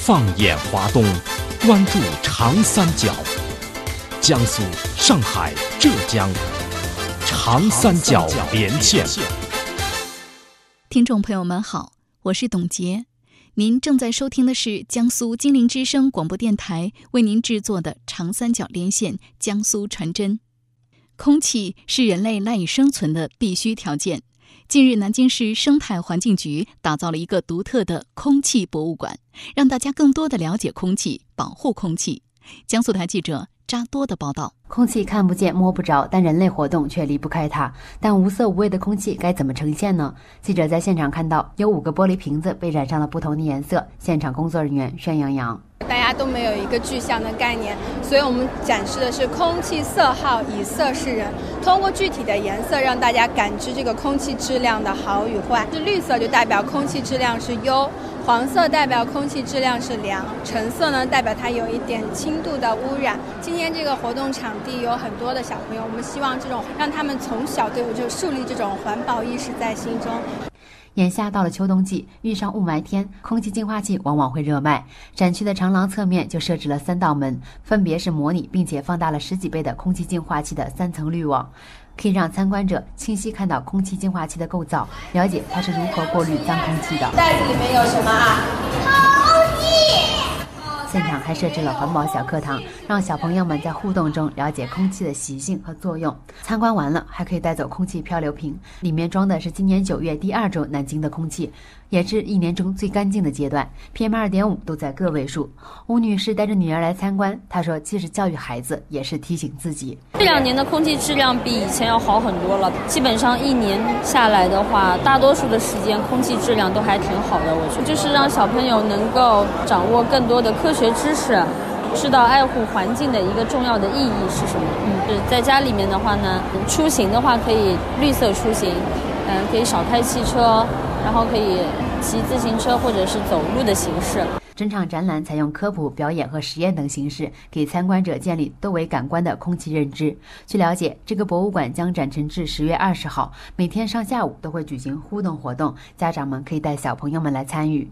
放眼华东，关注长三角，江苏、上海、浙江，长三角连线。 听众朋友们好，我是董洁，您正在收听的是江苏金陵之声广播电台为您制作的长三角连线江苏传真。空气是人类赖以生存的必须条件。近日，南京市生态环境局打造了一个独特的空气博物馆，让大家更多地了解空气，保护空气。江苏台记者扎多的报道。 空气看不见摸不着，但人类活动却离不开它。但无色无味的空气该怎么呈现呢？记者在现场看到有5个玻璃瓶子被染上了不同的颜色，现场工作人员炫洋洋。 大家都没有一个具象的概念，所以我们展示的是空气色号，以色示人，通过具体的颜色让大家感知这个空气质量的好与坏。是绿色就代表空气质量是优，黄色代表空气质量是良，橙色呢代表它有一点轻度的污染。今天这个活动场地有很多的小朋友，我们希望这种让他们从小就树立这种环保意识在心中。 眼下到了秋冬季，遇上雾霾天，空气净化器往往会热卖。展区的长廊侧面就设置了3道门，分别是模拟并且放大了10几倍的空气净化器的3层滤网，可以让参观者清晰看到空气净化器的构造，了解它是如何过滤脏空气的。 袋子里面有什么啊？ 空气。 现场还设置了环保小课堂，让小朋友们在互动中了解空气的习性和作用。参观完了，还可以带走空气漂流瓶，里面装的是今年9月第2周南京的空气，也是1年中最干净的阶段， PM2.5 都在个位数。吴女士带着女儿来参观，她说既是教育孩子，也是提醒自己。 这2年的空气质量比以前要好很多了，基本上1年下来的话，大多数的时间空气质量都还挺好的。我觉得就是让小朋友能够掌握更多的科学知识，知道爱护环境的一个重要的意义是什么。在家里面的话呢，出行的话可以绿色出行，可以少开汽车，然后可以骑自行车或者是走路的形式。 整场展览采用科普、表演和实验等形式，给参观者建立多维感官的空气认知。据了解，这个博物馆将展陈至10月20号，每天上下午都会举行互动活动，家长们可以带小朋友们来参与。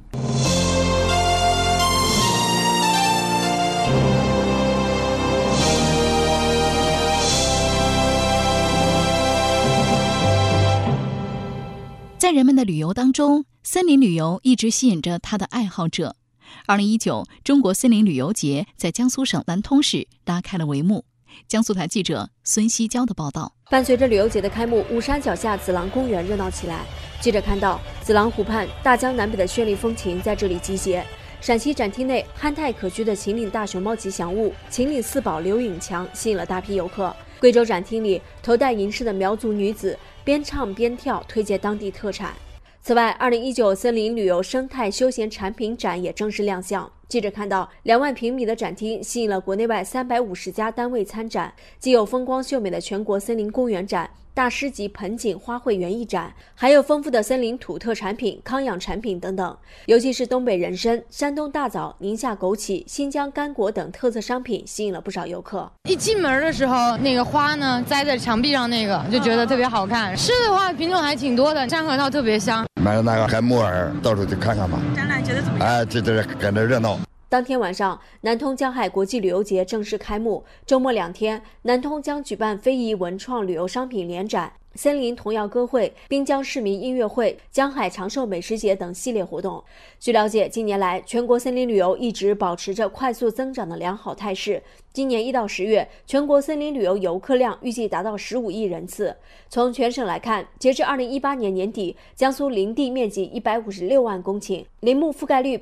在人们的旅游当中，森林旅游一直吸引着它的爱好者。2019中国森林旅游节在江苏省南通市拉开了帷幕。江苏台记者孙希娇的报道。 伴随着旅游节的开幕，武山脚下子廊公园热闹起来。记者看到，子廊湖畔大江南北的绚丽风情在这里集结。陕西展厅内憨态可掬的秦岭大熊猫吉祥物秦岭4宝刘颖强吸引了大批游客。贵州展厅里头戴银饰的苗族女子边唱边跳，推介当地特产。此外，2019森林旅游生态休闲产品展也正式亮相。记者看到，2万平米的展厅吸引了国内外350家单位参展，既有风光秀美的全国森林公园展、大师级盆景花卉园艺展，还有丰富的森林土特产品、康养产品等等。尤其是东北人参、山东大枣、宁夏枸杞、新疆干果等特色商品吸引了不少游客。 一进门的时候，那个花呢栽在墙壁上，那个就觉得特别好看。吃的话品种还挺多的，山核桃特别香。 买了那个海木耳，到处去看看吧。 展览觉得怎么样？ 哎，这跟着热闹。 当天晚上，南通江海国际旅游节正式开幕。周末2天，南通将举办非遗文创旅游商品联展、森林童谣歌会、滨江市民音乐会、江海长寿美食节等系列活动。据了解，近年来全国森林旅游一直保持着快速增长的良好态势。今年1到10月，全国森林旅游游客量预计达到15亿人次。从全省来看，截至2018年年底，江苏林地面积156万公顷，林木覆盖率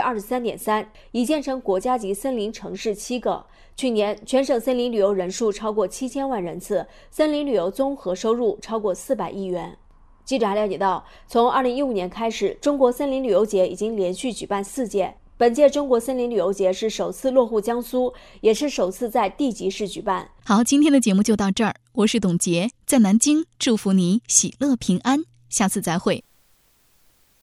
23.3%，已建成国家级森林城市7个。去年全省森林旅游人数超过7000万人次，森林旅游综合收入超过400亿元。记者还了解到，从2015年开始，中国森林旅游节已经连续举办4届。本届中国森林旅游节是首次落户江苏，也是首次在地级市举办。 好，今天的节目就到这儿，我是董洁，在南京祝福你喜乐平安，下次再会。